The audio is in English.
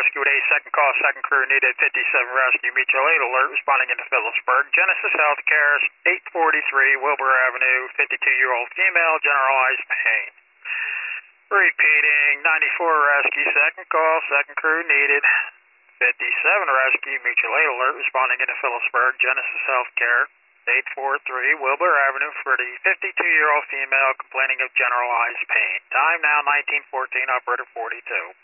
rescue at 8, second call, second crew needed, 57 rescue, mutual aid alert, responding into Phillipsburg. Genesis Healthcare, 843 Wilbur Avenue, 52-year-old female, generalized pain. Repeating, 94 rescue, second call, second crew needed, 57 rescue, mutual aid alert, responding into Phillipsburg. Genesis Healthcare, 843 Wilbur Avenue for the 52-year-old female complaining of generalized pain. Time now 1914, operator 42.